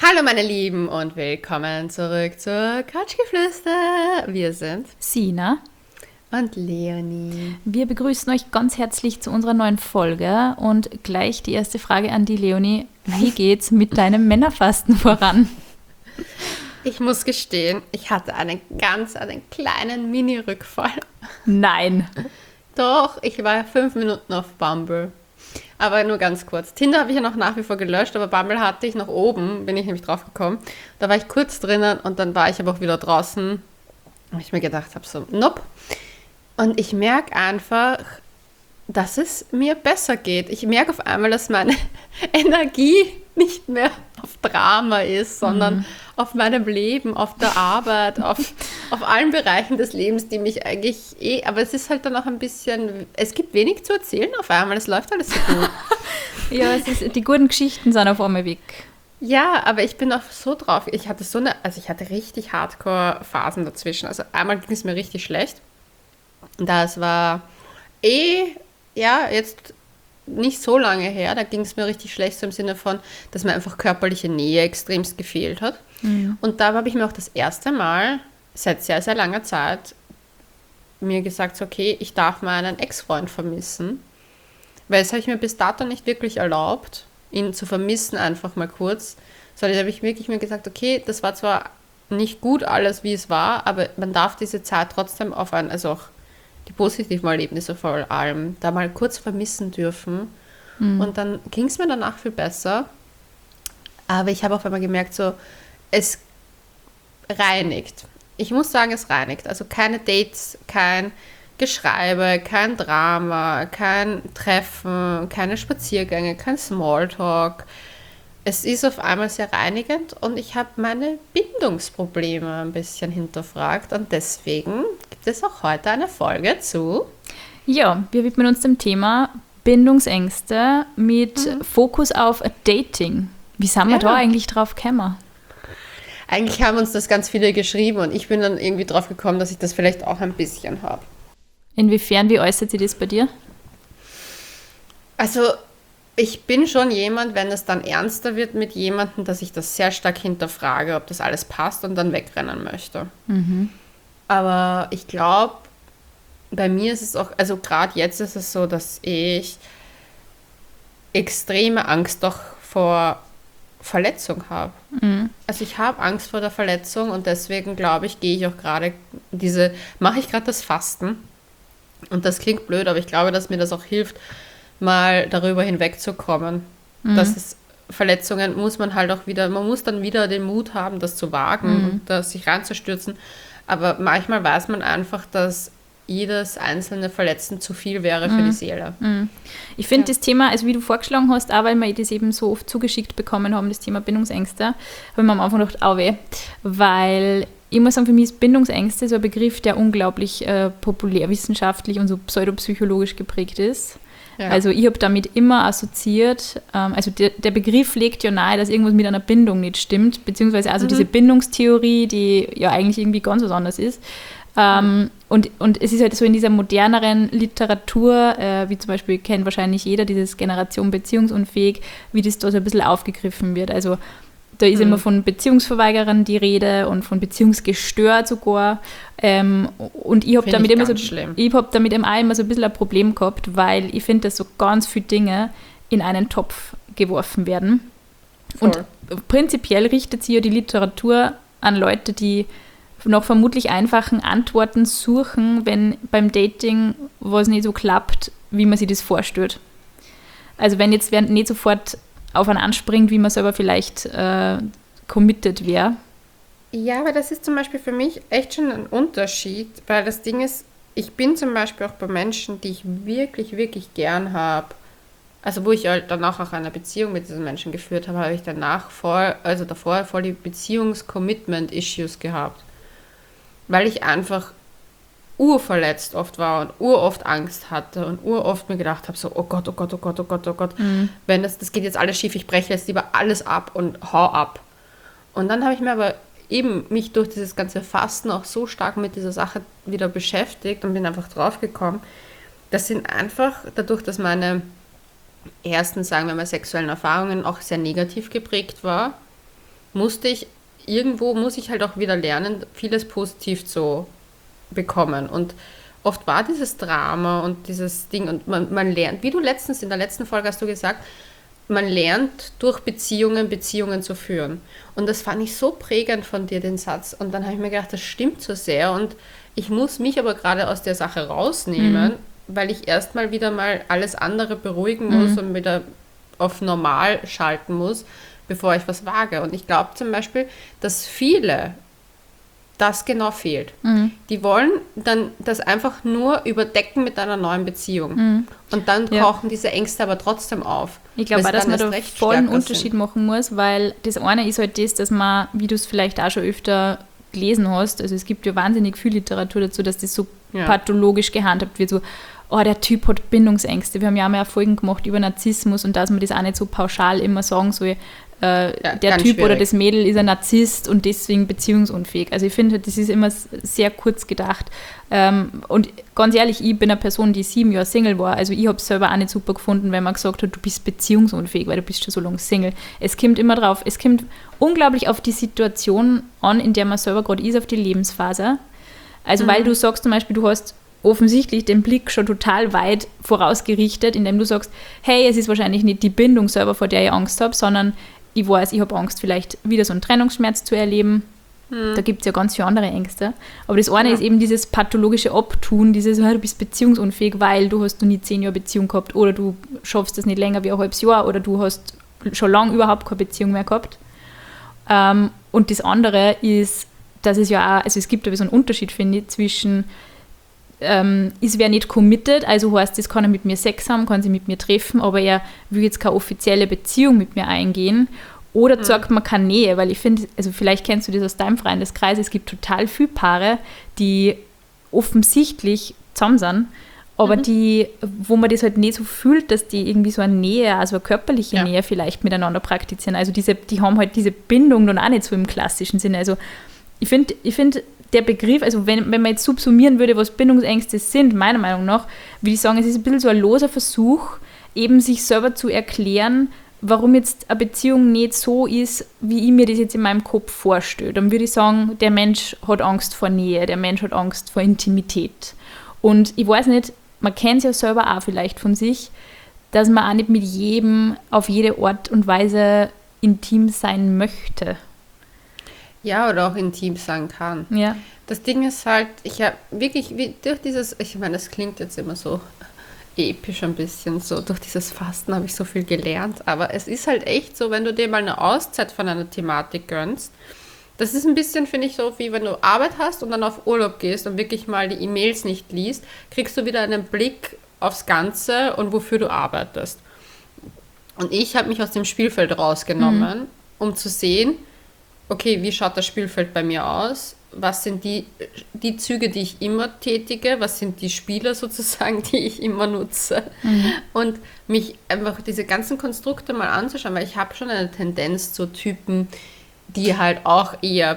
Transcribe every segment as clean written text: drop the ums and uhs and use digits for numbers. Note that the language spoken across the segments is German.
Hallo meine Lieben und willkommen zurück zur Couchgeflüster. Wir sind Sina. und Leonie. Wir begrüßen euch ganz herzlich zu unserer neuen Folge und gleich die erste Frage an die Leonie. Wie geht's mit deinem Männerfasten voran? Ich muss gestehen, ich hatte einen kleinen Mini-Rückfall. Nein. Doch, ich war 5 Minuten auf Bumble. Aber nur ganz kurz. Tinder habe ich ja noch nach wie vor gelöscht, aber Bumble hatte ich noch oben, bin ich nämlich drauf gekommen. Da war ich kurz drinnen und dann war ich aber auch wieder draußen. Und ich mir gedacht habe, so, nope. Und ich merke einfach, dass es mir besser geht. Ich merke auf einmal, dass meine Energie nicht mehr auf Drama ist, sondern auf meinem Leben, auf der Arbeit, auf allen Bereichen des Lebens, die mich eigentlich aber es ist halt dann auch ein bisschen, es gibt wenig zu erzählen auf einmal, es läuft alles so gut. Ja, die guten Geschichten sind auf einmal weg. Ja, aber ich bin auch so drauf, ich hatte richtig Hardcore-Phasen dazwischen, also einmal ging es mir richtig schlecht. Das war jetzt nicht so lange her, da ging es mir richtig schlecht, so im Sinne von, dass mir einfach körperliche Nähe extremst gefehlt hat. Mhm. Und da habe ich mir auch das erste Mal seit sehr, sehr langer Zeit mir gesagt, so, okay, ich darf meinen Ex-Freund vermissen, weil das habe ich mir bis dato nicht wirklich erlaubt, ihn zu vermissen, einfach mal kurz, sondern da habe ich wirklich mir gesagt, okay, das war zwar nicht gut alles, wie es war, aber man darf diese Zeit trotzdem also auch die positiven Erlebnisse vor allem, da mal kurz vermissen dürfen. Und dann ging es mir danach viel besser. Aber ich habe auf einmal gemerkt, so, es reinigt. Ich muss sagen, es reinigt. Also keine Dates, kein Geschreibe, kein Drama, kein Treffen, keine Spaziergänge, kein Smalltalk. Es ist auf einmal sehr reinigend und ich habe meine Bindungsprobleme ein bisschen hinterfragt und deswegen gibt es auch heute eine Folge zu. Ja, wir widmen uns dem Thema Bindungsängste mit Fokus auf Dating. Wie sind wir da eigentlich drauf gekommen? Eigentlich haben uns das ganz viele geschrieben und ich bin dann irgendwie drauf gekommen, dass ich das vielleicht auch ein bisschen habe. Inwiefern, wie äußert sich das bei dir? Also ich bin schon jemand, wenn es dann ernster wird mit jemandem, dass ich das sehr stark hinterfrage, ob das alles passt und dann wegrennen möchte. Aber ich glaube, bei mir ist es auch, also gerade jetzt ist es so, dass ich extreme Angst doch vor Verletzung habe. Also ich habe Angst vor der Verletzung und deswegen glaube ich, mache ich gerade das Fasten. Und das klingt blöd, aber ich glaube, dass mir das auch hilft, mal darüber hinwegzukommen. Verletzungen muss man halt auch wieder, man muss dann wieder den Mut haben, das zu wagen und sich reinzustürzen. Aber manchmal weiß man einfach, dass jedes einzelne Verletzen zu viel wäre für die Seele. Ich finde das Thema, also wie du vorgeschlagen hast, auch weil wir das eben so oft zugeschickt bekommen haben, das Thema Bindungsängste, habe ich mir am Anfang gedacht, weil ich muss sagen, für mich ist Bindungsängste so ein Begriff, der unglaublich populärwissenschaftlich und so pseudopsychologisch geprägt ist. Ja. Also ich habe damit immer assoziiert, also der Begriff legt ja nahe, dass irgendwas mit einer Bindung nicht stimmt, beziehungsweise also diese Bindungstheorie, die ja eigentlich irgendwie ganz was anderes ist. Und es ist halt so in dieser moderneren Literatur, wie zum Beispiel kennt wahrscheinlich jeder dieses Generation beziehungsunfähig, wie das da so ein bisschen aufgegriffen wird. Also da ist immer von Beziehungsverweigerern die Rede und von beziehungsgestört sogar. Und ich habe damit eben auch immer so ein bisschen ein Problem gehabt, weil ich finde, dass so ganz viele Dinge in einen Topf geworfen werden. Voll. Und prinzipiell richtet sich ja die Literatur an Leute, die nach vermutlich einfachen Antworten suchen, wenn beim Dating was nicht so klappt, wie man sich das vorstellt. Also wenn jetzt wer nicht sofort auf einen anspringt, wie man selber vielleicht committed wäre. Ja, aber das ist zum Beispiel für mich echt schon ein Unterschied, weil das Ding ist, ich bin zum Beispiel auch bei Menschen, die ich wirklich, wirklich gern habe, also wo ich halt danach auch eine Beziehung mit diesen Menschen geführt habe, habe ich davor voll die Beziehungs-Commitment-Issues gehabt. Weil ich einfach urverletzt oft war und uroft Angst hatte und uroft mir gedacht habe, so, oh Gott, oh Gott, oh Gott, oh Gott, oh Gott, wenn das geht jetzt alles schief, ich breche jetzt lieber alles ab und hau ab. Und dann habe ich mir aber eben mich durch dieses ganze Fasten auch so stark mit dieser Sache wieder beschäftigt und bin einfach draufgekommen, das sind einfach, dadurch, dass meine ersten, sagen wir mal, sexuellen Erfahrungen auch sehr negativ geprägt waren, muss ich halt auch wieder lernen, vieles positiv zu bekommen. Und oft war dieses Drama und dieses Ding und man lernt, wie du letztens in der letzten Folge hast du gesagt, man lernt durch Beziehungen zu führen. Und das fand ich so prägend von dir, den Satz. Und dann habe ich mir gedacht, das stimmt so sehr. Und ich muss mich aber gerade aus der Sache rausnehmen, weil ich erstmal wieder mal alles andere beruhigen muss und wieder auf normal schalten muss, bevor ich was wage. Und ich glaube zum Beispiel, dass viele das genau fehlt. Die wollen dann das einfach nur überdecken mit einer neuen Beziehung. Und dann tauchen diese Ängste aber trotzdem auf. Ich glaube auch, dass man da voll einen Unterschied machen muss, weil das eine ist halt das, dass man, wie du es vielleicht auch schon öfter gelesen hast, also es gibt ja wahnsinnig viel Literatur dazu, dass das so pathologisch gehandhabt wird, so, oh, der Typ hat Bindungsängste. Wir haben ja auch mal Folgen gemacht über Narzissmus und dass man das auch nicht so pauschal immer sagen soll, der Typ schwierig. Oder das Mädel ist ein Narzisst und deswegen beziehungsunfähig. Also ich finde, das ist immer sehr kurz gedacht. Und ganz ehrlich, ich bin eine Person, die 7 Jahre Single war. Also ich habe es selber auch nicht super gefunden, wenn man gesagt hat, du bist beziehungsunfähig, weil du bist schon so lange Single. Es kommt immer drauf, es kommt unglaublich auf die Situation an, in der man selber gerade ist, auf die Lebensphase. Also weil du sagst zum Beispiel, du hast offensichtlich den Blick schon total weit vorausgerichtet, indem du sagst, hey, es ist wahrscheinlich nicht die Bindung selber, vor der ich Angst habe, sondern ich weiß, ich habe Angst, vielleicht wieder so einen Trennungsschmerz zu erleben. Da gibt es ja ganz viele andere Ängste. Aber das eine ist eben dieses pathologische Abtun, dieses, du bist beziehungsunfähig, weil du hast noch nie 10 Jahre Beziehung gehabt oder du schaffst das nicht länger wie ein halbes Jahr oder du hast schon lange überhaupt keine Beziehung mehr gehabt. Und das andere ist, dass es ja auch, also es gibt ja so einen Unterschied, finde ich, zwischen ist wer nicht committed, also heißt, das kann er mit mir Sex haben, kann sich mit mir treffen, aber er will jetzt keine offizielle Beziehung mit mir eingehen oder sagt man keine Nähe, weil ich finde, also vielleicht kennst du das aus deinem Freundeskreis, es gibt total viele Paare, die offensichtlich zusammen sind, aber die, wo man das halt nicht so fühlt, dass die irgendwie so eine Nähe, also eine körperliche Nähe vielleicht miteinander praktizieren, also die haben halt diese Bindung dann auch nicht so im klassischen Sinne, also ich finde, der Begriff, also wenn man jetzt subsumieren würde, was Bindungsängste sind, meiner Meinung nach, würde ich sagen, es ist ein bisschen so ein loser Versuch, eben sich selber zu erklären, warum jetzt eine Beziehung nicht so ist, wie ich mir das jetzt in meinem Kopf vorstelle. Dann würde ich sagen, der Mensch hat Angst vor Nähe, der Mensch hat Angst vor Intimität. Und ich weiß nicht, man kennt es ja selber auch vielleicht von sich, dass man auch nicht mit jedem auf jede Art und Weise intim sein möchte. Ja, oder auch intim sein kann. Ja. Das Ding ist halt, ich habe wirklich durch dieses, ich meine, das klingt jetzt immer so episch ein bisschen, so durch dieses Fasten habe ich so viel gelernt, aber es ist halt echt so, wenn du dir mal eine Auszeit von einer Thematik gönnst, das ist ein bisschen, finde ich, so wie wenn du Arbeit hast und dann auf Urlaub gehst und wirklich mal die E-Mails nicht liest, kriegst du wieder einen Blick aufs Ganze und wofür du arbeitest. Und ich habe mich aus dem Spielfeld rausgenommen, um zu sehen, okay, wie schaut das Spielfeld bei mir aus? Was sind die Züge, die ich immer tätige? Was sind die Spieler sozusagen, die ich immer nutze? Und mich einfach diese ganzen Konstrukte mal anzuschauen, weil ich habe schon eine Tendenz zu Typen, die halt auch eher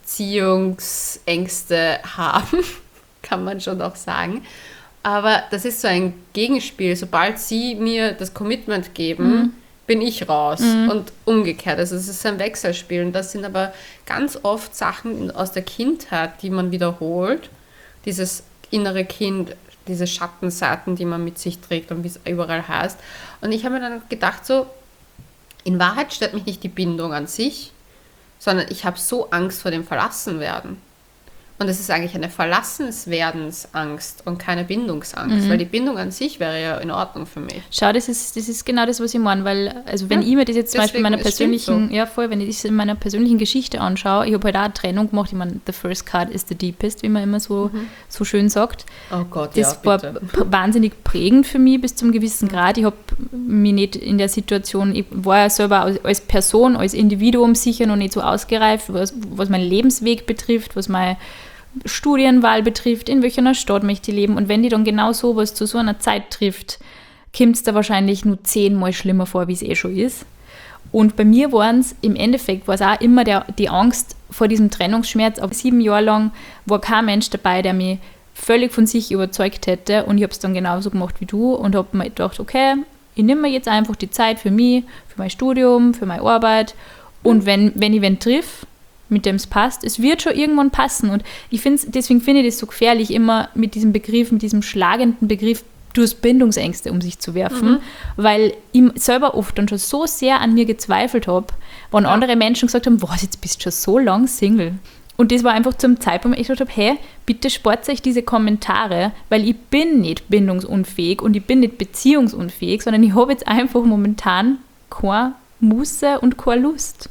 Beziehungsängste haben, kann man schon auch sagen. Aber das ist so ein Gegenspiel. Sobald sie mir das Commitment geben, bin ich raus und umgekehrt. Also es ist ein Wechselspiel und das sind aber ganz oft Sachen aus der Kindheit, die man wiederholt. Dieses innere Kind, diese Schattenseiten, die man mit sich trägt und wie es überall heißt. Und ich habe mir dann gedacht, so, in Wahrheit stört mich nicht die Bindung an sich, sondern ich habe so Angst vor dem Verlassenwerden. Und es ist eigentlich eine Verlassenswerdensangst und keine Bindungsangst, weil die Bindung an sich wäre ja in Ordnung für mich. Schau, das ist genau das, was ich meine, weil, also wenn ich mir das jetzt zum Beispiel in meiner persönlichen, wenn ich das in meiner persönlichen Geschichte anschaue, ich habe halt auch eine Trennung gemacht, ich meine, the first cut is the deepest, wie man immer so schön sagt. Oh Gott, das war wahnsinnig prägend für mich bis zum gewissen Grad. Ich habe mich nicht in der Situation, ich war ja selber als Person, als Individuum sicher noch nicht so ausgereift, was meinen Lebensweg betrifft, was meine Studienwahl betrifft, in welcher Stadt möchte ich leben. Und wenn die dann genau sowas zu so einer Zeit trifft, kommt es da wahrscheinlich nur 10-mal schlimmer vor, wie es eh schon ist. Und bei mir war es im Endeffekt auch immer die Angst vor diesem Trennungsschmerz. Aber 7 Jahre lang war kein Mensch dabei, der mich völlig von sich überzeugt hätte. Und ich habe es dann genauso gemacht wie du und habe mir gedacht, okay, ich nehme mir jetzt einfach die Zeit für mich, für mein Studium, für meine Arbeit Und wenn ich wen triff, mit dem es passt, es wird schon irgendwann passen. Und deswegen finde ich das so gefährlich, immer mit diesem Begriff, mit diesem schlagenden Begriff, du hast Bindungsängste um sich zu werfen, weil ich selber oft dann schon so sehr an mir gezweifelt habe, wenn andere Menschen gesagt haben, was, jetzt bist du schon so lang Single. Und das war einfach zum Zeitpunkt, wo ich gesagt habe, hey, bitte spart euch diese Kommentare, weil ich bin nicht bindungsunfähig und ich bin nicht beziehungsunfähig, sondern ich habe jetzt einfach momentan keine Muße und keine Lust.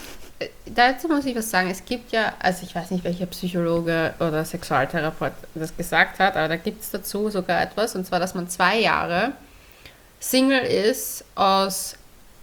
Dazu muss ich was sagen. Es gibt ja, also ich weiß nicht, welcher Psychologe oder Sexualtherapeut das gesagt hat, aber da gibt es dazu sogar etwas, und zwar, dass man 2 Jahre Single ist aus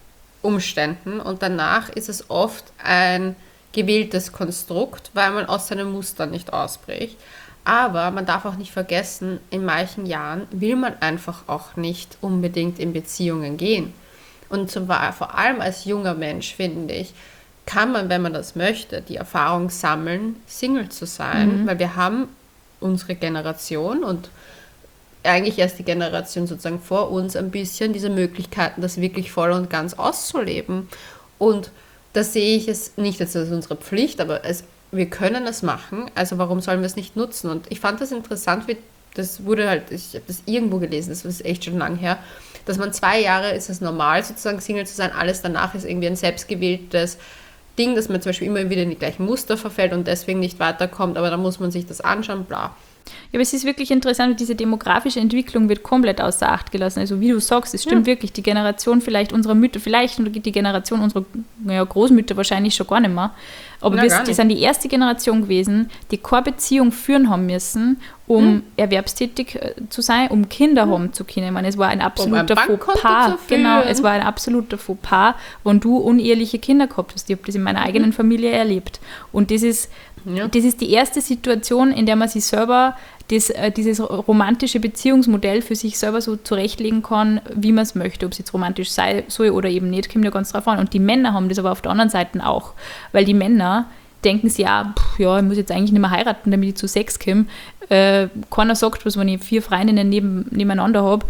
Umständen und danach ist es oft ein gewähltes Konstrukt, weil man aus seinen Mustern nicht ausbricht. Aber man darf auch nicht vergessen, in manchen Jahren will man einfach auch nicht unbedingt in Beziehungen gehen. Und vor allem als junger Mensch, finde ich, kann man, wenn man das möchte, die Erfahrung sammeln, Single zu sein, weil wir haben unsere Generation und eigentlich erst die Generation sozusagen vor uns ein bisschen diese Möglichkeiten, das wirklich voll und ganz auszuleben. Und da sehe ich es nicht als unsere Pflicht, aber wir können es machen, also warum sollen wir es nicht nutzen? Und ich fand das interessant, das wurde halt, ich habe das irgendwo gelesen, das ist echt schon lang her, dass man 2 Jahre ist es normal, sozusagen Single zu sein, alles danach ist irgendwie ein selbstgewähltes Ding, dass man zum Beispiel immer wieder in die gleichen Muster verfällt und deswegen nicht weiterkommt, aber da muss man sich das anschauen, bla. Ja, aber es ist wirklich interessant, diese demografische Entwicklung wird komplett außer Acht gelassen. Also wie du sagst, es stimmt wirklich, die Generation vielleicht unserer Mütter, vielleicht die Generation unserer Großmütter wahrscheinlich schon gar nicht mehr. Aber die sind die erste Generation gewesen, die keine Beziehung führen haben müssen, um erwerbstätig zu sein, um Kinder haben zu können. Ich meine, es war ein absoluter Fauxpas. Genau, es war ein absoluter Fauxpas, wenn du uneheliche Kinder gehabt hast. Ich habe das in meiner eigenen Familie erlebt. Und das ist die erste Situation, in der man sich selber dieses romantische Beziehungsmodell für sich selber so zurechtlegen kann, wie man es möchte, ob es jetzt romantisch sein soll oder eben nicht, kommt ja ganz drauf an. Und die Männer haben das aber auf der anderen Seite auch, weil die Männer denken sich, ich muss jetzt eigentlich nicht mehr heiraten, damit ich zu Sex komme. Keiner sagt was, wenn ich 4 Freundinnen nebeneinander habe.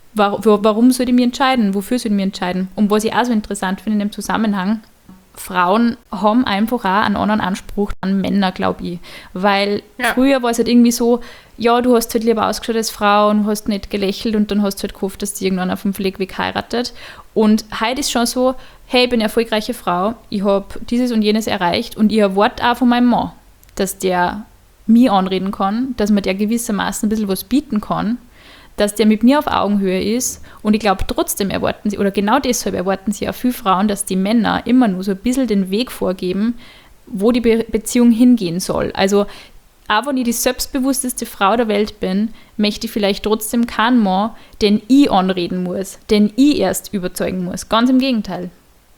Warum soll ich mich entscheiden? Wofür soll ich mich entscheiden? Und was ich auch so interessant finde in dem Zusammenhang, Frauen haben einfach auch einen anderen Anspruch an Männer, glaube ich. Weil früher war es halt irgendwie so, ja, du hast halt lieber ausgeschaut als Frau und hast nicht gelächelt und dann hast du halt gehofft, dass die irgendwann auf dem Pflegeweg heiratet. Und heute ist schon so, hey, ich bin eine erfolgreiche Frau, ich habe dieses und jenes erreicht und ich erwarte auch von meinem Mann, dass der mich anreden kann, dass man der gewissermaßen ein bisschen was bieten kann, dass der mit mir auf Augenhöhe ist. Und ich glaube, trotzdem erwarten sie, oder genau deshalb erwarten sie auch viele Frauen, dass die Männer immer nur so ein bisschen den Weg vorgeben, wo die Beziehung hingehen soll. Also, auch wenn ich die selbstbewussteste Frau der Welt bin, möchte ich vielleicht trotzdem keinen Mann, den ich anreden muss, den ich erst überzeugen muss. Ganz im Gegenteil.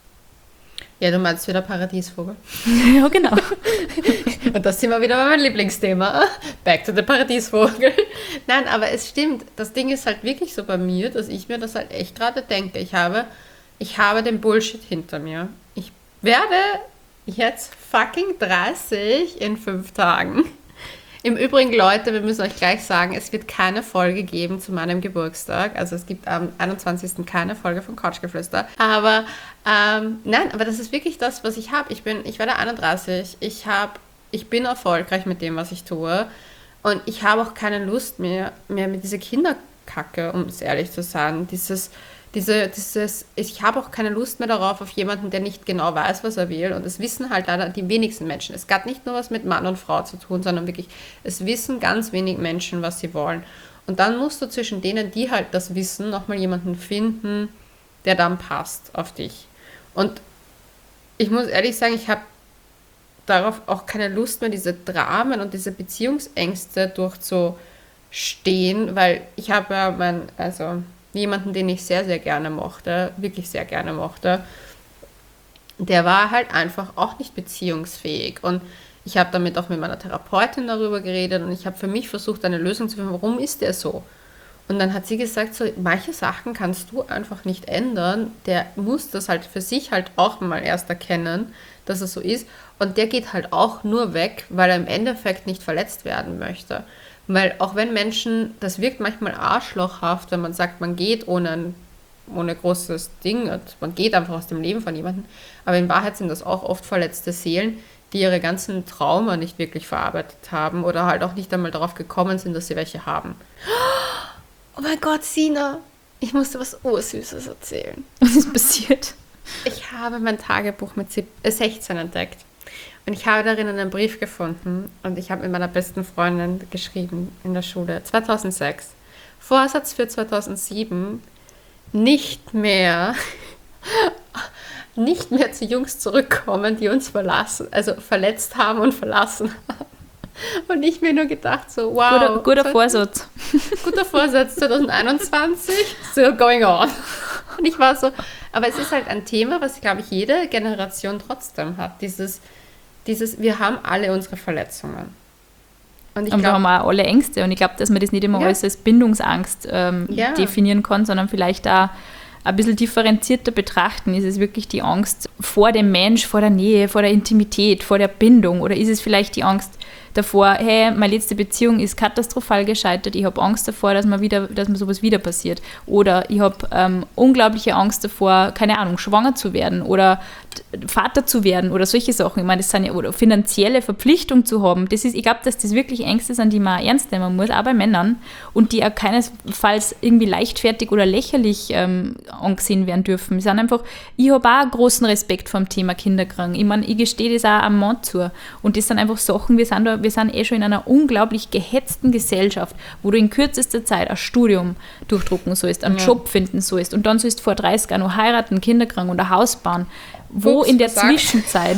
Ja, du meinst wieder Paradiesvogel. Ja, genau. Und das sind wir wieder bei meinem Lieblingsthema. Back to the Paradiesvogel. Nein, aber es stimmt. Das Ding ist halt wirklich so bei mir, dass ich mir das halt echt gerade denke. Ich habe den Bullshit hinter mir. Ich werde jetzt fucking 30 in 5 Tagen. Im Übrigen, Leute, wir müssen euch gleich sagen, es wird keine Folge geben zu meinem Geburtstag. Also es gibt am 21. keine Folge von Couchgeflüster. Aber nein, aber das ist wirklich das, was ich habe. Ich werde 31. Ich bin erfolgreich mit dem, was ich tue. Und ich habe auch keine Lust mehr mit dieser Kinderkacke, um es ehrlich zu sagen. Ich habe auch keine Lust mehr darauf, auf jemanden, der nicht genau weiß, was er will. Und das wissen halt leider die wenigsten Menschen. Es hat nicht nur was mit Mann und Frau zu tun, sondern wirklich, es wissen ganz wenig Menschen, was sie wollen. Und dann musst du zwischen denen, die halt das wissen, nochmal jemanden finden, der dann passt auf dich. Und ich muss ehrlich sagen, ich habe darauf auch keine Lust mehr, diese Dramen und diese Beziehungsängste durchzustehen, weil ich habe ja jemanden, den ich sehr, sehr gerne mochte, wirklich sehr gerne mochte, der war halt einfach auch nicht beziehungsfähig. Und ich habe damit auch mit meiner Therapeutin darüber geredet und ich habe für mich versucht, eine Lösung zu finden, warum ist der so? Und dann hat sie gesagt, so, manche Sachen kannst du einfach nicht ändern, der muss das halt für sich halt auch mal erst erkennen, dass es so ist. Und der geht halt auch nur weg, weil er im Endeffekt nicht verletzt werden möchte. Weil auch wenn Menschen, das wirkt manchmal arschlochhaft, wenn man sagt, man geht ohne ohne großes Ding. Und man geht einfach aus dem Leben von jemandem. Aber in Wahrheit sind das auch oft verletzte Seelen, die ihre ganzen Trauma nicht wirklich verarbeitet haben oder halt auch nicht einmal darauf gekommen sind, dass sie welche haben. Oh mein Gott, Sina, ich musste was Ursüßes erzählen. Was ist passiert? Ich habe mein Tagebuch mit 16 entdeckt. Und ich habe darin einen Brief gefunden und ich habe mit meiner besten Freundin geschrieben in der Schule, 2006. Vorsatz für 2007, nicht mehr zu Jungs zurückkommen, die uns verletzt haben und verlassen haben. Und ich mir nur gedacht so, wow. Guter Vorsatz. Guter Vorsatz 2021, still going on. Und ich war so, aber es ist halt ein Thema, was, glaube ich, jede Generation trotzdem hat. Dieses, wir haben alle unsere Verletzungen. Und wir haben auch alle Ängste. Und ich glaube, dass man das nicht immer alles als Bindungsangst definieren kann, sondern vielleicht auch ein bisschen differenzierter betrachten. Ist es wirklich die Angst vor dem Mensch, vor der Nähe, vor der Intimität, vor der Bindung? Oder ist es vielleicht die Angst davor, hey, meine letzte Beziehung ist katastrophal gescheitert, ich habe Angst davor, dass mir sowas wieder passiert. Oder ich habe unglaubliche Angst davor, keine Ahnung, schwanger zu werden oder Vater zu werden oder solche Sachen. Ich meine, das sind ja, oder finanzielle Verpflichtung zu haben. Ich glaube, dass das wirklich Ängste sind, die man ernst nehmen muss, auch bei Männern, und die auch keinesfalls irgendwie leichtfertig oder lächerlich angesehen werden dürfen. Ich habe auch großen Respekt vor dem Thema Kinderkrank. Ich meine, ich gestehe das auch am Mann zu. Und das sind einfach Sachen, wir sind schon in einer unglaublich gehetzten Gesellschaft, wo du in kürzester Zeit ein Studium durchdrucken sollst, einen Job finden sollst und dann sollst du vor 30 Jahren noch heiraten, Kinderkrank und ein Haus bauen. Wo in der Zwischenzeit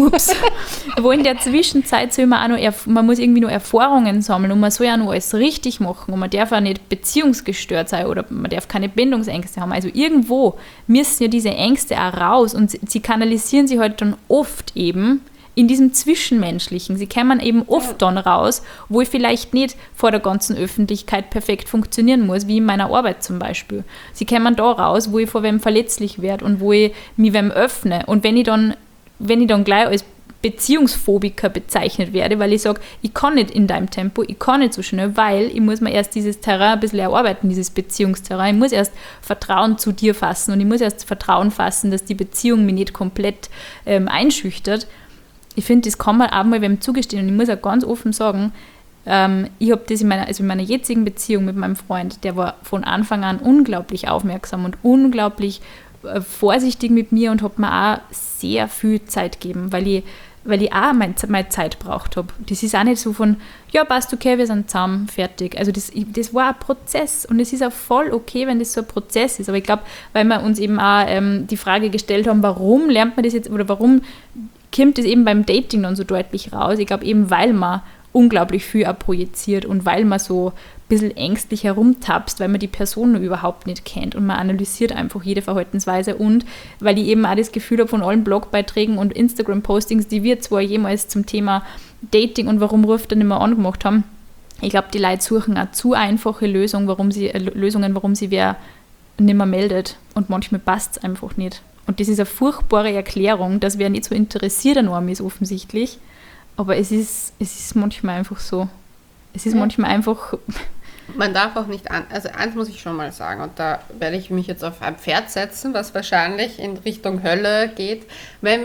soll man auch noch, man muss irgendwie noch Erfahrungen sammeln und man soll ja noch alles richtig machen und man darf auch nicht beziehungsgestört sein oder man darf keine Bindungsängste haben. Also irgendwo müssen ja diese Ängste auch raus und sie kanalisieren sich halt dann oft eben in diesem Zwischenmenschlichen. Sie kommen eben oft dann raus, wo ich vielleicht nicht vor der ganzen Öffentlichkeit perfekt funktionieren muss, wie in meiner Arbeit zum Beispiel. Sie kommen da raus, wo ich vor wem verletzlich werde und wo ich mich wem öffne. Und wenn ich dann gleich als Beziehungsphobiker bezeichnet werde, weil ich sage, ich kann nicht in deinem Tempo, ich kann nicht so schnell, weil ich muss mir erst dieses Terrain ein bisschen erarbeiten, dieses Beziehungsterrain. Ich muss erst Vertrauen zu dir fassen und ich muss erst Vertrauen fassen, dass die Beziehung mich nicht komplett einschüchtert. Ich finde, das kann man auch mal wem zugestehen. Und ich muss auch ganz offen sagen, ich habe das in meiner jetzigen Beziehung mit meinem Freund, der war von Anfang an unglaublich aufmerksam und unglaublich vorsichtig mit mir und hat mir auch sehr viel Zeit gegeben, weil ich auch meine Zeit gebraucht habe. Das ist auch nicht so von, ja, passt, okay, wir sind zusammen, fertig. Also das war ein Prozess und es ist auch voll okay, wenn das so ein Prozess ist. Aber ich glaube, weil wir uns eben auch die Frage gestellt haben, warum lernt man das jetzt oder warum kommt das eben beim Dating dann so deutlich raus? Ich glaube eben, weil man unglaublich viel auch projiziert und weil man so ein bisschen ängstlich herumtapst, weil man die Person noch überhaupt nicht kennt und man analysiert einfach jede Verhaltensweise und weil ich eben auch das Gefühl habe von allen Blogbeiträgen und Instagram-Postings, die wir zwar jemals zum Thema Dating und warum ruft er nicht mehr angemacht haben, ich glaube, die Leute suchen auch zu einfache Lösungen, warum sie wer nicht mehr meldet und manchmal passt es einfach nicht. Und das ist eine furchtbare Erklärung, dass wer nicht so interessiert an einem ist offensichtlich. Aber es ist manchmal einfach so. Es ist manchmal einfach... Man darf auch nicht... Also eins muss ich schon mal sagen, und da werde ich mich jetzt auf ein Pferd setzen, was wahrscheinlich in Richtung Hölle geht, wenn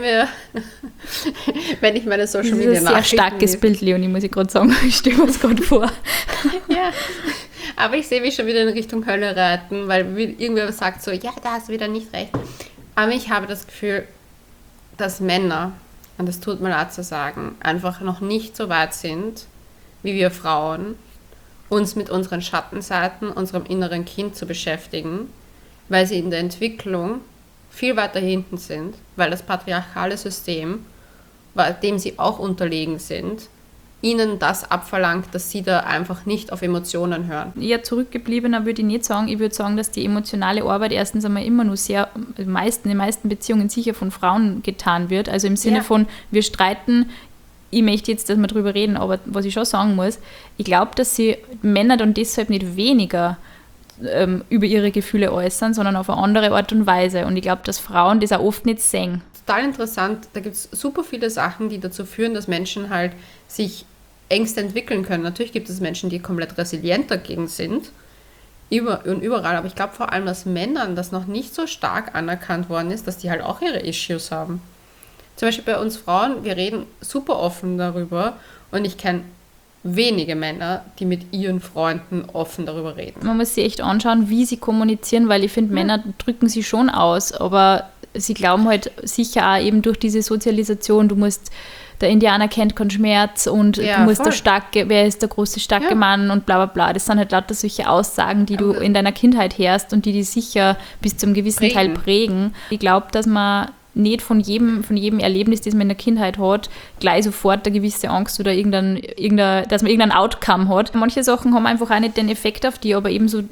ich meine Social Media Nachrichten... Das ist ein sehr starkes Bild, Leonie, muss ich gerade sagen. Ich stelle mir das gerade vor. Ja, aber ich sehe mich schon wieder in Richtung Hölle reiten, weil irgendwer sagt so, ja, da hast du wieder nicht recht. Aber ich habe das Gefühl, dass Männer, und das tut mir leid zu sagen, einfach noch nicht so weit sind, wie wir Frauen, uns mit unseren Schattenseiten, unserem inneren Kind zu beschäftigen, weil sie in der Entwicklung viel weiter hinten sind, weil das patriarchale System, dem sie auch unterlegen sind, ihnen das abverlangt, dass sie da einfach nicht auf Emotionen hören. Eher zurückgebliebener würde ich nicht sagen. Ich würde sagen, dass die emotionale Arbeit erstens einmal immer nur in den meisten Beziehungen sicher von Frauen getan wird. Also im Sinne von, wir streiten, ich möchte jetzt, dass wir darüber reden, aber was ich schon sagen muss, ich glaube, dass sie Männer dann deshalb nicht weniger über ihre Gefühle äußern, sondern auf eine andere Art und Weise. Und ich glaube, dass Frauen das auch oft nicht sehen. Total interessant. Da gibt es super viele Sachen, die dazu führen, dass Menschen halt sich Ängste entwickeln können. Natürlich gibt es Menschen, die komplett resilient dagegen sind, überall, aber ich glaube vor allem, dass Männern das noch nicht so stark anerkannt worden ist, dass die halt auch ihre Issues haben. Zum Beispiel bei uns Frauen, wir reden super offen darüber und ich kenne wenige Männer, die mit ihren Freunden offen darüber reden. Man muss sich echt anschauen, wie sie kommunizieren, weil ich finde, Männer drücken sie schon aus, aber sie glauben halt sicher auch eben durch diese Sozialisation, du musst, der Indianer kennt keinen Schmerz und du musst wer ist der große, starke Mann und bla bla bla. Das sind halt lauter solche Aussagen, die du in deiner Kindheit hörst und die sicher bis zum gewissen Teil prägen. Ich glaube, dass man nicht von jedem Erlebnis, das man in der Kindheit hat, gleich sofort eine gewisse Angst oder dass man irgendein Outcome hat. Manche Sachen haben einfach auch nicht den Effekt auf die, aber eben so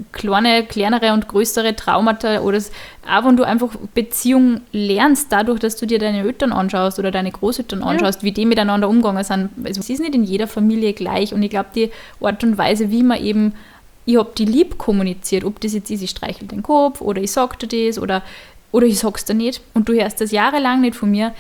kleinere und größere Traumata oder auch wenn du einfach Beziehung lernst, dadurch, dass du dir deine Eltern anschaust oder deine Großeltern anschaust, wie die miteinander umgegangen sind. Also es ist nicht in jeder Familie gleich und ich glaube, die Art und Weise, wie man eben ich habe die lieb kommuniziert, ob das jetzt ist, ich streichel den Kopf oder ich sag dir das oder ich sag's dir nicht und du hörst das jahrelang nicht von mir.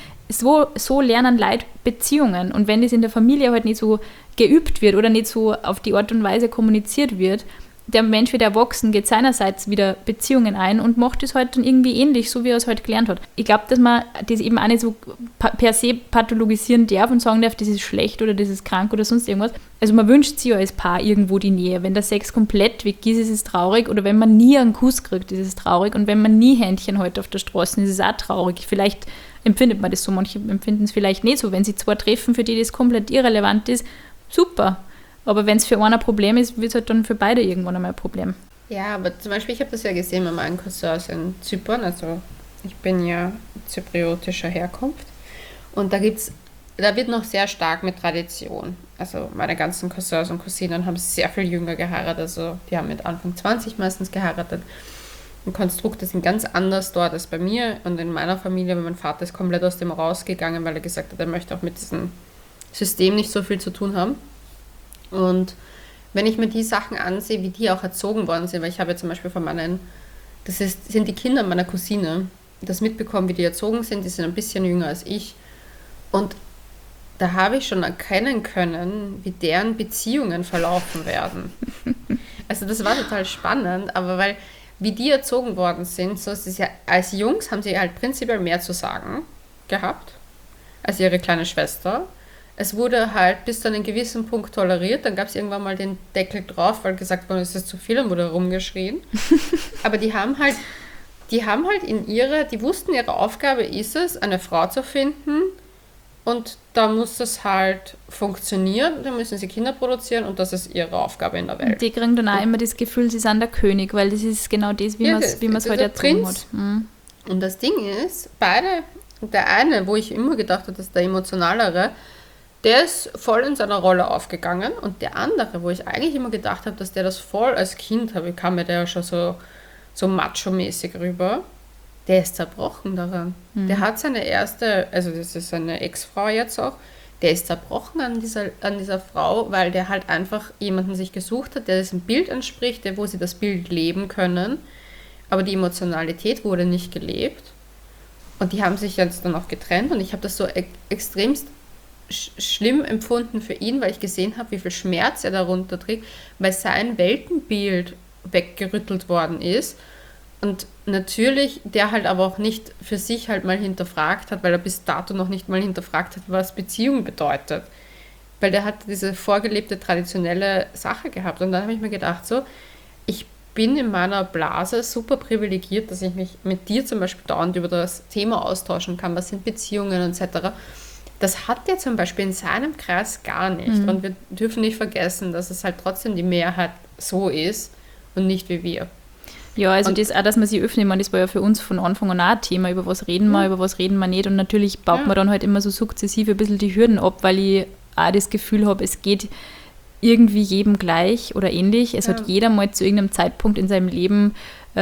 So lernen Leute Beziehungen. Und wenn das in der Familie halt nicht so geübt wird oder nicht so auf die Art und Weise kommuniziert wird, der Mensch wird erwachsen, geht seinerseits wieder Beziehungen ein und macht das halt dann irgendwie ähnlich, so wie er es halt gelernt hat. Ich glaube, dass man das eben auch nicht so per se pathologisieren darf und sagen darf, das ist schlecht oder das ist krank oder sonst irgendwas. Also man wünscht sich ja als Paar irgendwo die Nähe. Wenn der Sex komplett weg ist es traurig oder wenn man nie einen Kuss kriegt, ist es traurig und wenn man nie Händchen hält auf der Straße, ist es auch traurig. Vielleicht empfindet man das so, manche empfinden es vielleicht nicht so. Wenn sie zwei treffen, für die das komplett irrelevant ist, super. Aber wenn es für einen ein Problem ist, wird es halt dann für beide irgendwann einmal ein Problem. Ja, aber zum Beispiel, ich habe das ja gesehen mit meinen Cousins in Zypern, also ich bin ja zypriotischer Herkunft und da wird noch sehr stark mit Tradition. Also meine ganzen Cousins und Cousinen haben sehr viel jünger geheiratet, also die haben mit Anfang 20 meistens geheiratet. Und Konstrukte sind ganz anders dort als bei mir und in meiner Familie, weil mein Vater ist komplett aus dem rausgegangen, weil er gesagt hat, er möchte auch mit diesem System nicht so viel zu tun haben. Und wenn ich mir die Sachen ansehe, wie die auch erzogen worden sind, weil ich habe ja zum Beispiel sind die Kinder meiner Cousine, das mitbekommen, wie die erzogen sind, die sind ein bisschen jünger als ich. Und da habe ich schon erkennen können, wie deren Beziehungen verlaufen werden. Also das war total spannend, aber weil, wie die erzogen worden sind, so ist es ja, als Jungs haben sie halt prinzipiell mehr zu sagen gehabt, als ihre kleine Schwester. Es wurde halt bis zu einem gewissen Punkt toleriert, dann gab es irgendwann mal den Deckel drauf, weil gesagt wurde, es ist zu viel und wurde rumgeschrien. Aber die wussten, ihre Aufgabe ist es, eine Frau zu finden und da muss das halt funktionieren, da müssen sie Kinder produzieren und das ist ihre Aufgabe in der Welt. Und die kriegen dann auch immer das Gefühl, sie sind der König, weil das ist genau das, wie man es halt erzogen hat. Mhm. Und das Ding ist, der eine, wo ich immer gedacht habe, dass der emotionalere, der ist voll in seiner Rolle aufgegangen und der andere, wo ich eigentlich immer gedacht habe, dass der das voll als Kind habe, kam mir der ja schon so macho-mäßig rüber, der ist zerbrochen daran. Mhm. Der hat seine erste, also das ist seine Ex-Frau jetzt auch, der ist zerbrochen an dieser Frau, weil der halt einfach jemanden sich gesucht hat, der diesem Bild entspricht, wo sie das Bild leben können, aber die Emotionalität wurde nicht gelebt und die haben sich jetzt dann auch getrennt und ich habe das so extremst schlimm empfunden für ihn, weil ich gesehen habe, wie viel Schmerz er darunter trägt, weil sein Weltenbild weggerüttelt worden ist und natürlich der halt aber auch nicht für sich halt mal hinterfragt hat, weil er bis dato noch nicht mal hinterfragt hat, was Beziehung bedeutet, weil der hat diese vorgelebte traditionelle Sache gehabt und dann habe ich mir gedacht so, ich bin in meiner Blase super privilegiert, dass ich mich mit dir zum Beispiel dauernd über das Thema austauschen kann, was sind Beziehungen etc. Das hat der zum Beispiel in seinem Kreis gar nicht. Mhm. Und wir dürfen nicht vergessen, dass es halt trotzdem die Mehrheit so ist und nicht wie wir. Ja, also das auch, dass man sich öffnet, das war ja für uns von Anfang an auch ein Thema, über was reden wir, über was reden wir nicht. Und natürlich baut man dann halt immer so sukzessive ein bisschen die Hürden ab, weil ich auch das Gefühl habe, es geht irgendwie jedem gleich oder ähnlich. Es hat jeder mal zu irgendeinem Zeitpunkt in seinem Leben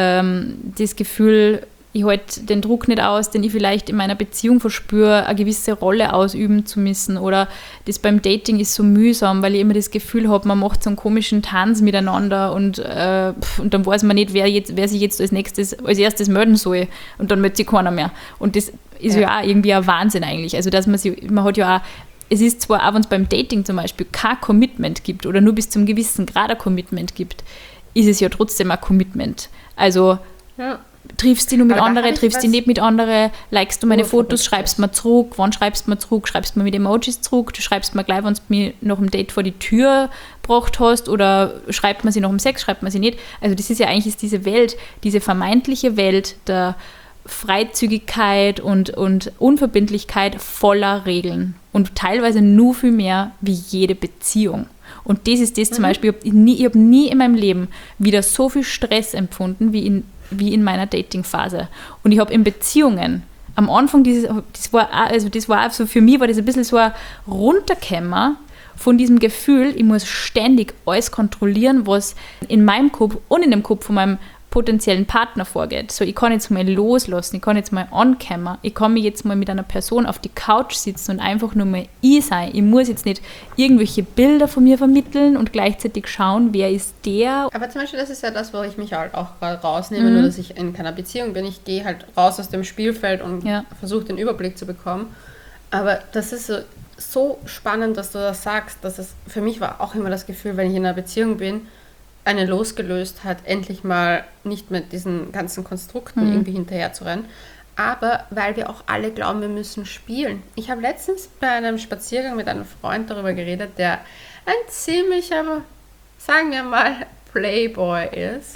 das Gefühl, ich halte den Druck nicht aus, den ich vielleicht in meiner Beziehung verspüre, eine gewisse Rolle ausüben zu müssen. Oder das beim Dating ist so mühsam, weil ich immer das Gefühl habe, man macht so einen komischen Tanz miteinander und dann weiß man nicht, wer sich jetzt als erstes melden soll. Und dann meldet sich keiner mehr. Und das ist ja auch irgendwie ein Wahnsinn eigentlich. Also dass man hat ja auch, es ist zwar auch, wenn es beim Dating zum Beispiel kein Commitment gibt oder nur bis zum gewissen Grad ein Commitment gibt, ist es ja trotzdem ein Commitment. Also triffst du nur mit anderen, triffst du nicht mit anderen, likest du meine Fotos, schreibst mir zurück, wann schreibst du mir zurück, schreibst du mir mit Emojis zurück, du schreibst mir gleich, wenn du mich nach dem Date vor die Tür gebracht hast oder schreibt man sie nach dem Sex, schreibt man sie nicht. Also das ist ja eigentlich diese Welt, diese vermeintliche Welt der Freizügigkeit und Unverbindlichkeit voller Regeln und teilweise nur viel mehr wie jede Beziehung. Und das ist das zum Beispiel, ich habe nie in meinem Leben wieder so viel Stress empfunden wie in meiner Dating-Phase. Und ich habe in Beziehungen am Anfang, das war so, für mich war das ein bisschen so ein Runterkämmer von diesem Gefühl, ich muss ständig alles kontrollieren, was in meinem Kopf und in dem Kopf von meinem potenziellen Partner vorgeht. So, ich kann jetzt mal loslassen, ich kann jetzt mal ankämmern, ich kann mich jetzt mal mit einer Person auf die Couch sitzen und einfach nur mal ich sein. Ich muss jetzt nicht irgendwelche Bilder von mir vermitteln und gleichzeitig schauen, wer ist der. Aber zum Beispiel, das ist ja das, wo ich mich halt auch gerade rausnehme, nur dass ich in keiner Beziehung bin. Ich gehe halt raus aus dem Spielfeld und versuche den Überblick zu bekommen. Aber das ist so spannend, dass du das sagst. Dass es, für mich war auch immer das Gefühl, wenn ich in einer Beziehung bin, eine Losgelöstheit, endlich mal nicht mit diesen ganzen Konstrukten irgendwie hinterher zu rennen. Aber weil wir auch alle glauben, wir müssen spielen. Ich habe letztens bei einem Spaziergang mit einem Freund darüber geredet, der ein ziemlicher, sagen wir mal, Playboy ist.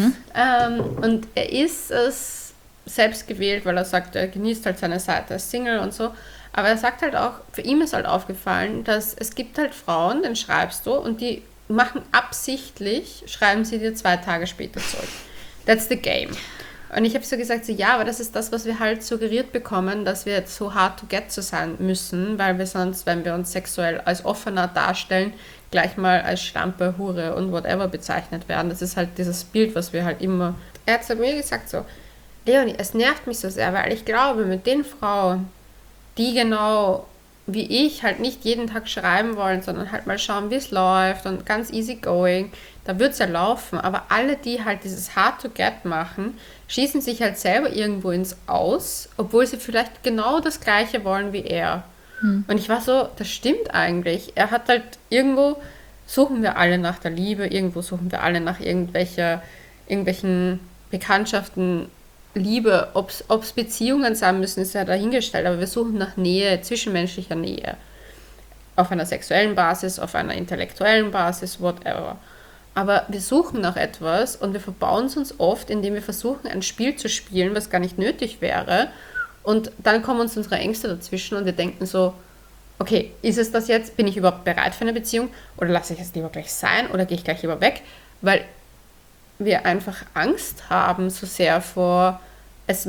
Und er ist es selbst gewählt, weil er sagt, er genießt halt seine Zeit als Single und so. Aber er sagt halt auch, für ihn ist halt aufgefallen, dass es gibt halt Frauen, denen schreibst du und die machen absichtlich, schreiben sie dir 2 Tage später zurück. That's the game. Und ich habe so gesagt, so, ja, aber das ist das, was wir halt suggeriert bekommen, dass wir jetzt so hard to get zu sein müssen, weil wir sonst, wenn wir uns sexuell als offener darstellen, gleich mal als Schlampe, Hure und whatever bezeichnet werden. Das ist halt dieses Bild, was wir halt immer... Er hat zu mir gesagt so, Leonie, es nervt mich so sehr, weil ich glaube, mit den Frauen, die genau wie ich halt nicht jeden Tag schreiben wollen, sondern halt mal schauen, wie es läuft und ganz easy going, da wird es ja laufen. Aber alle, die halt dieses hard to get machen, schießen sich halt selber irgendwo ins Aus, obwohl sie vielleicht genau das Gleiche wollen wie er. Und ich war so, das stimmt eigentlich. Er hat halt irgendwo, suchen wir alle nach der Liebe, irgendwo suchen wir alle nach irgendwelchen Bekanntschaften, Liebe, ob es Beziehungen sein müssen, ist ja dahingestellt, aber wir suchen nach Nähe, zwischenmenschlicher Nähe. Auf einer sexuellen Basis, auf einer intellektuellen Basis, whatever. Aber wir suchen nach etwas und wir verbauen es uns oft, indem wir versuchen, ein Spiel zu spielen, was gar nicht nötig wäre. Und dann kommen uns unsere Ängste dazwischen und wir denken so, okay, ist es das jetzt? Bin ich überhaupt bereit für eine Beziehung? Oder lasse ich es lieber gleich sein? Oder gehe ich gleich lieber weg? Weil wir einfach Angst haben, so sehr vor es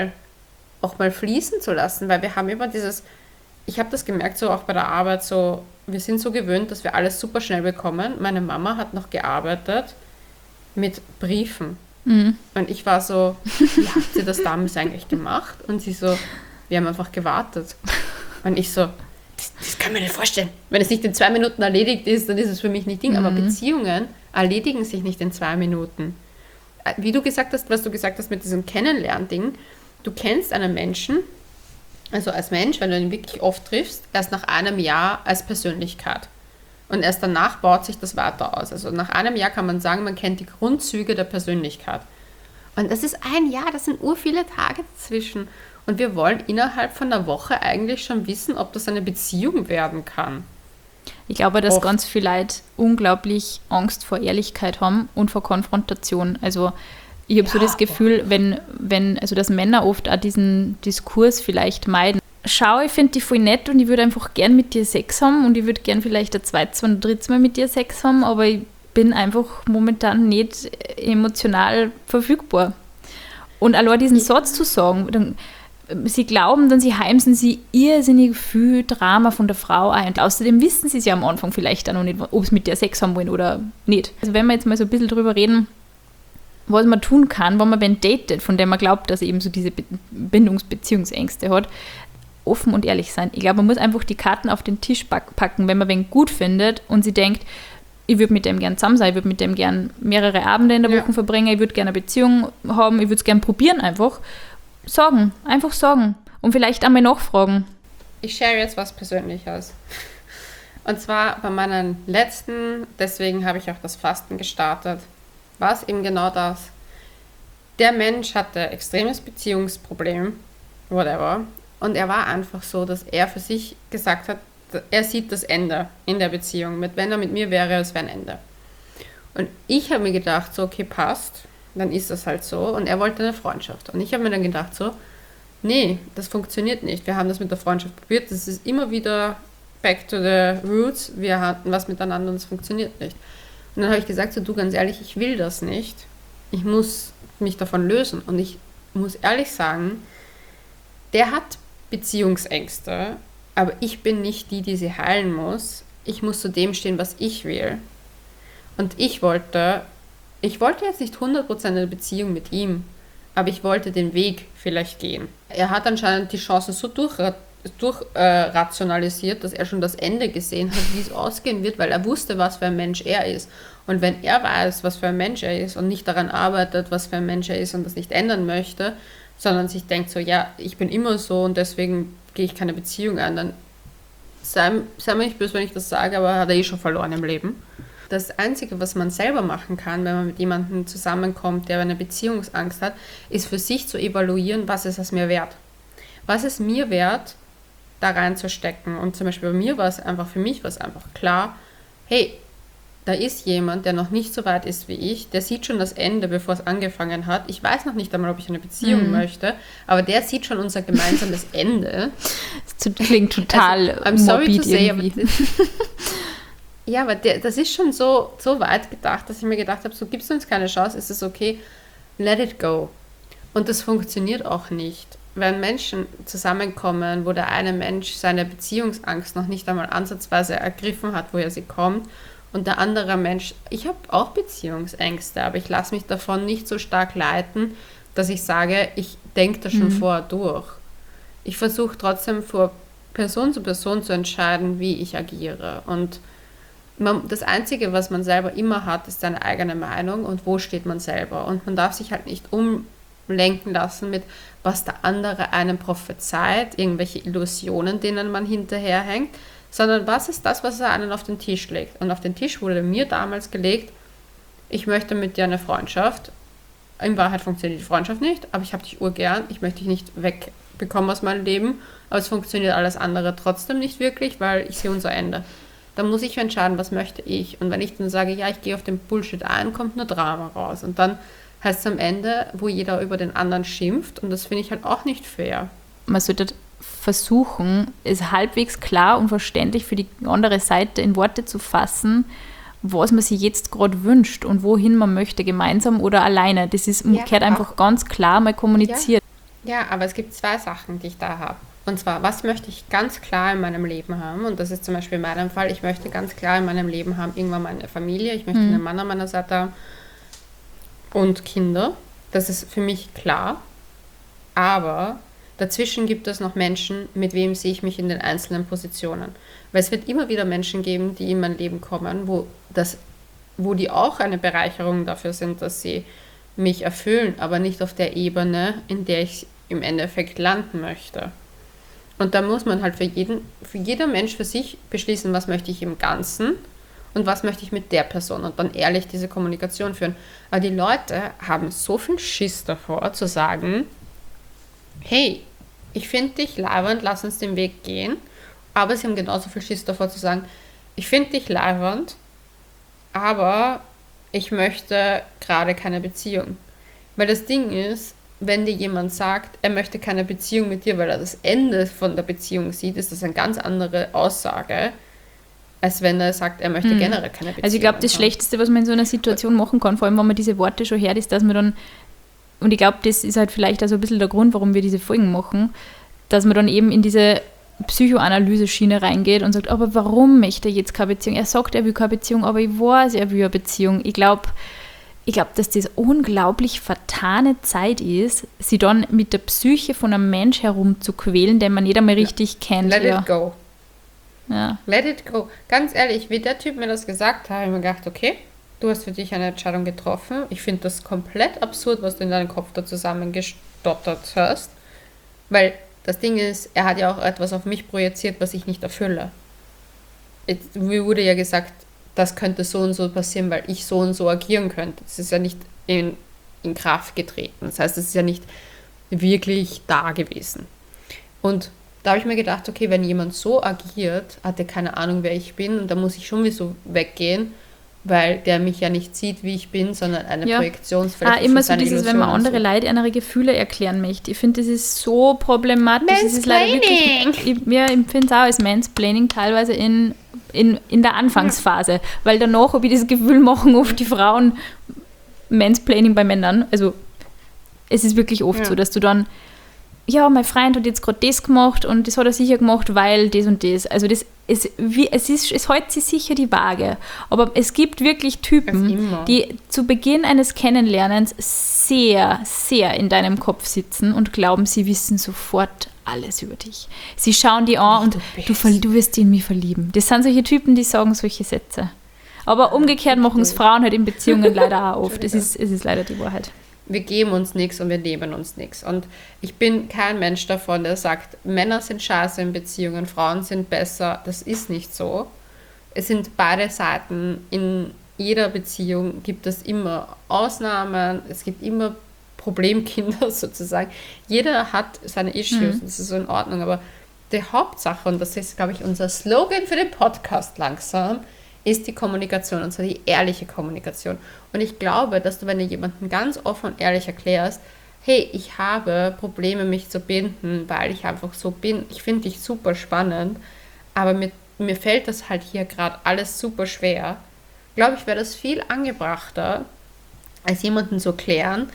auch mal fließen zu lassen, weil wir haben immer ich habe das gemerkt, so auch bei der Arbeit, so, wir sind so gewöhnt, dass wir alles super schnell bekommen. Meine Mama hat noch gearbeitet mit Briefen. Und ich war so, wie habt ihr das damals eigentlich gemacht? Und sie so, wir haben einfach gewartet. Und ich so, das kann man nicht vorstellen. Wenn es nicht in 2 Minuten erledigt ist, dann ist es für mich nicht Ding. Aber Beziehungen erledigen sich nicht in 2 Minuten. Wie du gesagt hast, was du gesagt hast mit diesem Kennenlernding, du kennst einen Menschen, also als Mensch, wenn du ihn wirklich oft triffst, erst nach einem Jahr als Persönlichkeit. Und erst danach baut sich das weiter aus. Also nach einem Jahr kann man sagen, man kennt die Grundzüge der Persönlichkeit. Und das ist ein Jahr, das sind viele Tage dazwischen. Und wir wollen innerhalb von einer Woche eigentlich schon wissen, ob das eine Beziehung werden kann. Ich glaube, dass ganz viele Leute unglaublich Angst vor Ehrlichkeit haben und vor Konfrontation. Also ich habe so das Gefühl, dass Männer oft auch diesen Diskurs vielleicht meiden. Schau, ich finde dich voll nett und ich würde einfach gern mit dir Sex haben und ich würde gern vielleicht ein zweites oder drittes Mal mit dir Sex haben, aber ich bin einfach momentan nicht emotional verfügbar. Und allein diesen Satz zu sagen, sie glauben dann, sie heimsen sie irrsinnig viel Drama von der Frau ein. Und außerdem wissen sie es ja am Anfang vielleicht auch noch nicht, ob sie mit der Sex haben wollen oder nicht. Also wenn wir jetzt mal so ein bisschen drüber reden, was man tun kann, wenn man wen datet, von dem man glaubt, dass er eben so diese Beziehungsängste hat, offen und ehrlich sein. Ich glaube, man muss einfach die Karten auf den Tisch packen, wenn man wen gut findet und sie denkt, ich würde mit dem gern zusammen sein, ich würde mit dem gern mehrere Abende in der Woche verbringen, ich würde gerne eine Beziehung haben, ich würde es gern probieren einfach. Einfach sagen und vielleicht einmal nachfragen. Ich share jetzt was Persönliches. Und zwar bei meinen letzten, deswegen habe ich auch das Fasten gestartet, war es eben genau das. Der Mensch hatte extremes Beziehungsproblem, whatever. Und er war einfach so, dass er für sich gesagt hat, er sieht das Ende in der Beziehung. Wenn er mit mir wäre, es wäre ein Ende. Und ich habe mir gedacht, so, okay, passt, dann ist das halt so. Und er wollte eine Freundschaft. Und ich habe mir dann gedacht, so, nee, das funktioniert nicht. Wir haben das mit der Freundschaft probiert. Das ist immer wieder back to the roots. Wir hatten was miteinander und es funktioniert nicht. Und dann habe ich gesagt, so, du, ganz ehrlich, ich will das nicht. Ich muss mich davon lösen. Und ich muss ehrlich sagen, der hat Beziehungsängste, aber ich bin nicht die, die sie heilen muss. Ich muss zu dem stehen, was ich will. Und ich wollte jetzt nicht 100% eine Beziehung mit ihm, aber ich wollte den Weg vielleicht gehen. Er hat anscheinend die Chancen so durchrationalisiert, dass er schon das Ende gesehen hat, wie es ausgehen wird, weil er wusste, was für ein Mensch er ist. Und wenn er weiß, was für ein Mensch er ist und nicht daran arbeitet, was für ein Mensch er ist und das nicht ändern möchte, sondern sich denkt so, ja, ich bin immer so und deswegen gehe ich keine Beziehung ein, dann sei mir nicht böse, wenn ich das sage, aber hat er schon verloren im Leben. Das Einzige, was man selber machen kann, wenn man mit jemandem zusammenkommt, der eine Beziehungsangst hat, ist für sich zu evaluieren, was ist es mir wert. Was ist mir wert, da reinzustecken? Und zum Beispiel bei mir war es einfach, für mich war es einfach klar, hey, da ist jemand, der noch nicht so weit ist wie ich, der sieht schon das Ende, bevor es angefangen hat. Ich weiß noch nicht einmal, ob ich eine Beziehung möchte, aber der sieht schon unser gemeinsames Ende. Das klingt total I'm sorry morbid to say, irgendwie. aber ja, aber das ist schon so weit gedacht, dass ich mir gedacht habe, so gibst du uns keine Chance, ist es okay, let it go. Und das funktioniert auch nicht. Wenn Menschen zusammenkommen, wo der eine Mensch seine Beziehungsangst noch nicht einmal ansatzweise ergriffen hat, woher sie kommt, und der andere Mensch, ich habe auch Beziehungsängste, aber ich lasse mich davon nicht so stark leiten, dass ich sage, ich denke das schon vorher durch. Ich versuche trotzdem von Person zu Person zu entscheiden, wie ich agiere. Und das Einzige, was man selber immer hat, ist seine eigene Meinung und wo steht man selber. Und man darf sich halt nicht umlenken lassen mit, was der andere einem prophezeit, irgendwelche Illusionen, denen man hinterherhängt, sondern was ist das, was er einen auf den Tisch legt. Und auf den Tisch wurde mir damals gelegt, ich möchte mit dir eine Freundschaft. In Wahrheit funktioniert die Freundschaft nicht, aber ich habe dich urgern, ich möchte dich nicht wegbekommen aus meinem Leben, aber es funktioniert alles andere trotzdem nicht wirklich, weil ich sehe unser Ende. Dann muss ich entscheiden, was möchte ich. Und wenn ich dann sage, ja, ich gehe auf den Bullshit ein, kommt nur Drama raus. Und dann heißt es am Ende, wo jeder über den anderen schimpft. Und das finde ich halt auch nicht fair. Man sollte versuchen, es halbwegs klar und verständlich für die andere Seite in Worte zu fassen, was man sich jetzt gerade wünscht und wohin man möchte, gemeinsam oder alleine. Das ist gehört einfach ganz klar mal kommuniziert. Ja, aber es gibt zwei Sachen, die ich da habe. Und zwar, was möchte ich ganz klar in meinem Leben haben? Und das ist zum Beispiel in meinem Fall, ich möchte ganz klar in meinem Leben haben, irgendwann mal eine Familie, ich möchte einen Mann an meiner Seite haben und Kinder. Das ist für mich klar. Aber dazwischen gibt es noch Menschen, mit wem sehe ich mich in den einzelnen Positionen. Weil es wird immer wieder Menschen geben, die in mein Leben kommen, wo die auch eine Bereicherung dafür sind, dass sie mich erfüllen, aber nicht auf der Ebene, in der ich im Endeffekt landen möchte. Und da muss man halt für jeder Mensch für sich beschließen, was möchte ich im Ganzen und was möchte ich mit der Person und dann ehrlich diese Kommunikation führen. Aber die Leute haben so viel Schiss davor, zu sagen, hey, ich finde dich leibernd, lass uns den Weg gehen. Aber sie haben genauso viel Schiss davor zu sagen, ich finde dich leibernd, aber ich möchte gerade keine Beziehung. Weil das Ding ist, wenn dir jemand sagt, er möchte keine Beziehung mit dir, weil er das Ende von der Beziehung sieht, ist das eine ganz andere Aussage, als wenn er sagt, er möchte generell keine Beziehung. Also ich glaube, das Schlechteste, was man in so einer Situation machen kann, vor allem wenn man diese Worte schon hört, ist, dass man dann, und ich glaube, das ist halt vielleicht also ein bisschen der Grund, warum wir diese Folgen machen, dass man dann eben in diese Psychoanalyse-Schiene reingeht und sagt, aber warum möchte er jetzt keine Beziehung? Er sagt, er will keine Beziehung, aber ich weiß, er will eine Beziehung. Ich glaube, dass das unglaublich vertane Zeit ist, sie dann mit der Psyche von einem Mensch herumzuquälen, den man nicht einmal richtig kennt. Let it go. Ja. Let it go. Ganz ehrlich, wie der Typ mir das gesagt hat, habe ich mir gedacht, okay, du hast für dich eine Entscheidung getroffen. Ich finde das komplett absurd, was du in deinem Kopf da zusammengestottert hast. Weil das Ding ist, er hat ja auch etwas auf mich projiziert, was ich nicht erfülle. Mir wurde ja gesagt, das könnte so und so passieren, weil ich so und so agieren könnte. Das ist ja nicht in Kraft getreten. Das heißt, es ist ja nicht wirklich da gewesen. Und da habe ich mir gedacht, okay, wenn jemand so agiert, hat er keine Ahnung, wer ich bin, und da muss ich schon wie so weggehen, weil der mich ja nicht sieht, wie ich bin, sondern eine Projektionsfläche immer so dieses, wenn man andere Leute ihre Gefühle erklären möchte. Ich finde, das ist so problematisch. Mansplaining! Ich empfinde es auch als Mansplaining teilweise in der Anfangsphase, weil danach habe ich das Gefühl, machen oft die Frauen Mansplaining bei Männern. Also es ist wirklich oft so, dass du dann, ja, mein Freund hat jetzt gerade das gemacht und das hat er sicher gemacht, weil das und das. Also es hält sich sicher die Waage. Aber es gibt wirklich Typen, die zu Beginn eines Kennenlernens sehr, sehr in deinem Kopf sitzen und glauben, sie wissen sofort alles über dich. Sie schauen die an und du wirst in mich verlieben. Das sind solche Typen, die sagen solche Sätze. Aber umgekehrt machen es Frauen halt in Beziehungen leider auch oft. Es ist leider die Wahrheit. Wir geben uns nichts und wir nehmen uns nichts. Und ich bin kein Mensch davon, der sagt, Männer sind scheiße in Beziehungen, Frauen sind besser. Das ist nicht so. Es sind beide Seiten. In jeder Beziehung gibt es immer Ausnahmen, es gibt immer Problemkinder sozusagen. Jeder hat seine Issues, das ist so in Ordnung. Aber die Hauptsache, und das ist, glaube ich, unser Slogan für den Podcast langsam, ist die Kommunikation, und zwar die ehrliche Kommunikation. Und ich glaube, dass du, wenn du jemanden ganz offen und ehrlich erklärst, hey, ich habe Probleme, mich zu binden, weil ich einfach so bin, ich finde dich super spannend, aber mir fällt das halt hier gerade alles super schwer, glaube ich, wäre das viel angebrachter, als jemanden zu klären,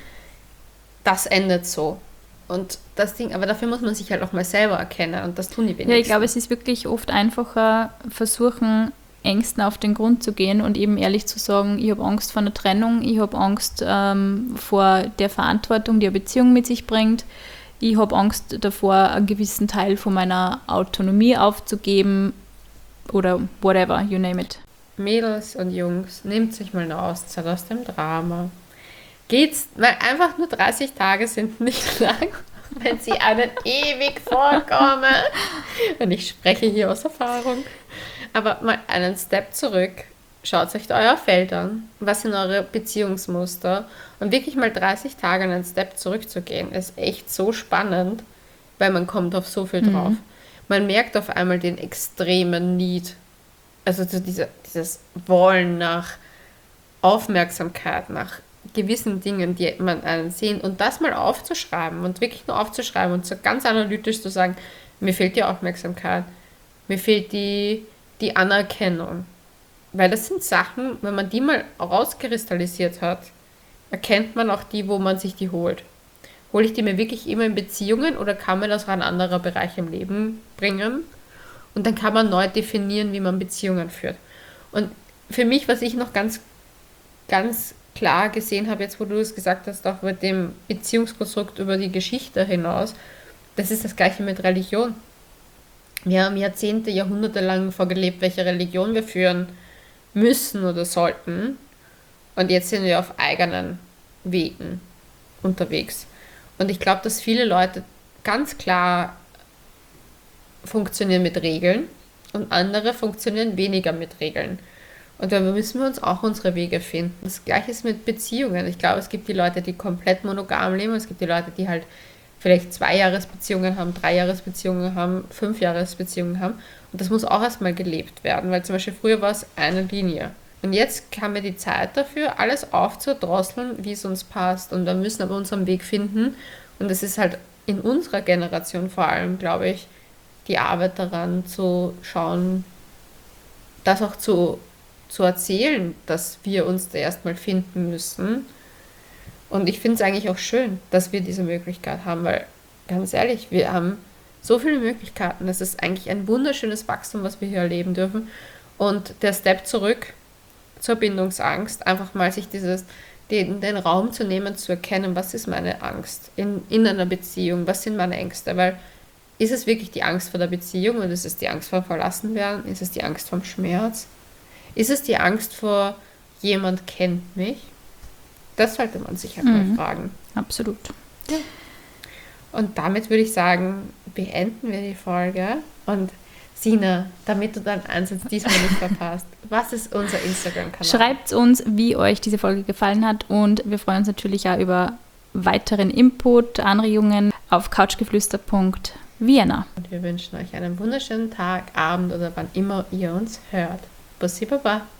das endet so. Und das Ding, aber dafür muss man sich halt auch mal selber erkennen, und das tun die wenigsten. Ja, ich glaube, es ist wirklich oft einfacher, versuchen, Ängsten auf den Grund zu gehen und eben ehrlich zu sagen, ich habe Angst vor einer Trennung, ich habe Angst vor der Verantwortung, die eine Beziehung mit sich bringt, ich habe Angst davor, einen gewissen Teil von meiner Autonomie aufzugeben oder whatever, you name it. Mädels und Jungs, nehmt sich mal eine Auszeit aus dem Drama. Geht's, weil einfach nur 30 Tage sind nicht lang, wenn sie einen ewig vorkommen. Und ich spreche hier aus Erfahrung. Aber mal einen Step zurück, schaut euch euer Feld an, was sind eure Beziehungsmuster, und wirklich mal 30 Tage einen Step zurückzugehen, ist echt so spannend, weil man kommt auf so viel drauf. Man merkt auf einmal den extremen Need, also so dieses Wollen nach Aufmerksamkeit, nach gewissen Dingen, die man einen sehen, und das mal aufzuschreiben und wirklich nur aufzuschreiben und so ganz analytisch zu sagen, mir fehlt die Aufmerksamkeit, mir fehlt die Anerkennung. Weil das sind Sachen, wenn man die mal rauskristallisiert hat, erkennt man auch die, wo man sich die holt. Hole ich die mir wirklich immer in Beziehungen oder kann mir das auch ein anderer Bereich im Leben bringen? Und dann kann man neu definieren, wie man Beziehungen führt. Und für mich, was ich noch ganz, ganz klar gesehen habe, jetzt wo du es gesagt hast, auch mit dem Beziehungskonstrukt über die Geschichte hinaus, das ist das Gleiche mit Religion. Wir haben Jahrzehnte, Jahrhunderte lang vorgelebt, welche Religion wir führen müssen oder sollten. Und jetzt sind wir auf eigenen Wegen unterwegs. Und ich glaube, dass viele Leute ganz klar funktionieren mit Regeln und andere funktionieren weniger mit Regeln. Und da müssen wir uns auch unsere Wege finden. Das Gleiche ist mit Beziehungen. Ich glaube, es gibt die Leute, die komplett monogam leben. Es gibt die Leute, die halt vielleicht 2-Jahres-Beziehungen haben, 3-Jahres-Beziehungen haben, 5-Jahres-Beziehungen haben. Und das muss auch erstmal gelebt werden, weil zum Beispiel früher war es eine Linie. Und jetzt haben wir die Zeit dafür, alles aufzudrosseln, wie es uns passt. Und wir müssen aber unseren Weg finden. Und das ist halt in unserer Generation vor allem, glaube ich, die Arbeit daran zu schauen, das auch zu erzählen, dass wir uns da erstmal finden müssen. Und ich finde es eigentlich auch schön, dass wir diese Möglichkeit haben, weil, ganz ehrlich, wir haben so viele Möglichkeiten. Es ist eigentlich ein wunderschönes Wachstum, was wir hier erleben dürfen. Und der Step zurück zur Bindungsangst, einfach mal sich den Raum zu nehmen, zu erkennen, was ist meine Angst in einer Beziehung, was sind meine Ängste, weil ist es wirklich die Angst vor der Beziehung oder ist es die Angst vor Verlassenwerden, ist es die Angst vom Schmerz, ist es die Angst vor jemand kennt mich? Das sollte man sich halt mal fragen. Absolut. Ja. Und damit würde ich sagen, beenden wir die Folge und Sina, damit du deinen Einsatz diesmal nicht verpasst, was ist unser Instagram-Kanal? Schreibt uns, wie euch diese Folge gefallen hat und wir freuen uns natürlich auch über weiteren Input, Anregungen auf couchgeflüster.vienna. Und wir wünschen euch einen wunderschönen Tag, Abend oder wann immer ihr uns hört. Bussi Baba!